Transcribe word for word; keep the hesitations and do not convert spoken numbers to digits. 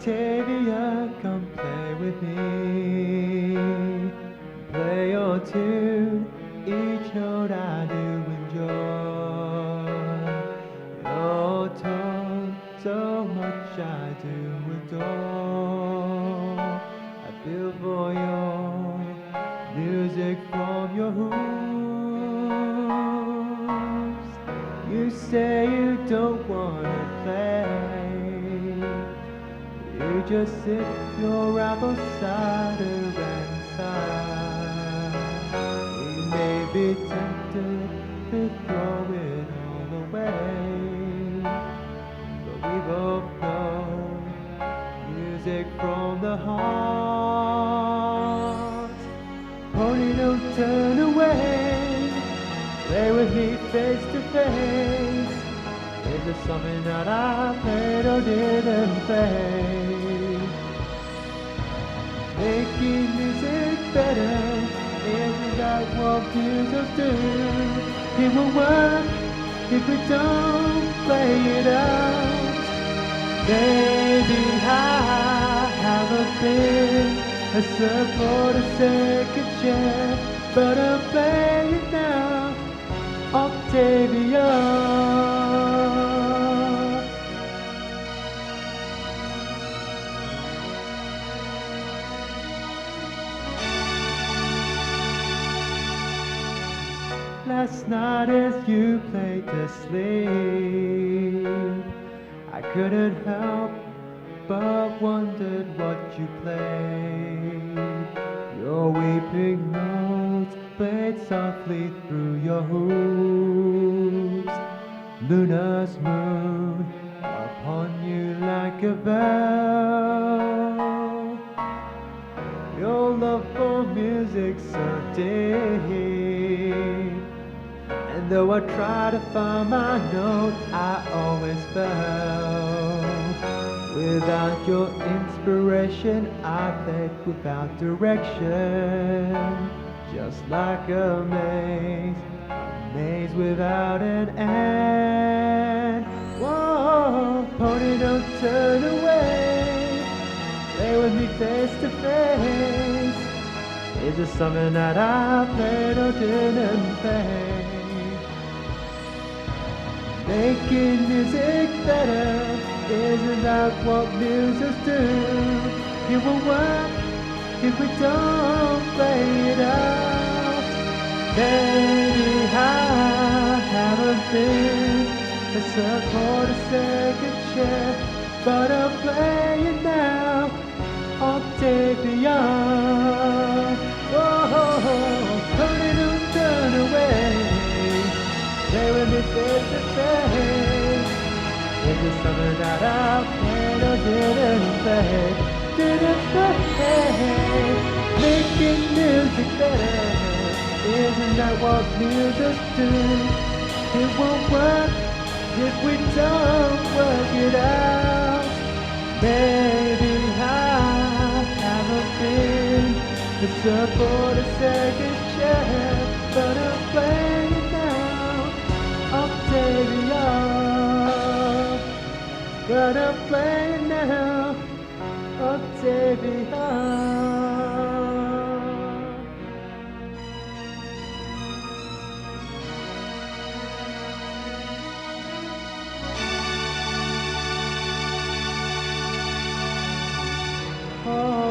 Octavia, come play with me. Play your tune, each note I do enjoy. Your tone, so much I do adore. I feel for your music from your hooves. You say you don't wanna play. You just sit your apple cider and sigh. We may be tempted to throw it all away, but we both know music from the heart. Pony, don't turn away. Play with me face to face. Is there something that I played or didn't play? Making music better, isn't that what musicians do? It won't work if we don't play it out. Baby, I haven't been a support, a second chair, but I'm playing now, Octavia. Last night as you played to sleep, I couldn't help but wondered what you played. Your weeping notes played softly through your hooves. Luna's moon upon you like a bell. Your love for music's so deep, and though I try to find my note, I always fail. Without your inspiration, I played without direction, just like a maze, a maze without an end. Whoa, pony, don't turn away. Play with me face to face. Is there something that I played or didn't play? Making music better, isn't that what musicians do? It won't work if we don't play it out. Baby, I haven't been a support, a second chair, but I'm playing now, Octavia. Whoa, honey, don't turn away. Play with me face to face. Is there something that I played or didn't play? Didn't play. Making music better, isn't that what musicians do? It won't work if we don't work it out. Baby, I haven't been the support, a second chair, but I'm playing now, Octavia. But I'm playing now, Octavia. Oh.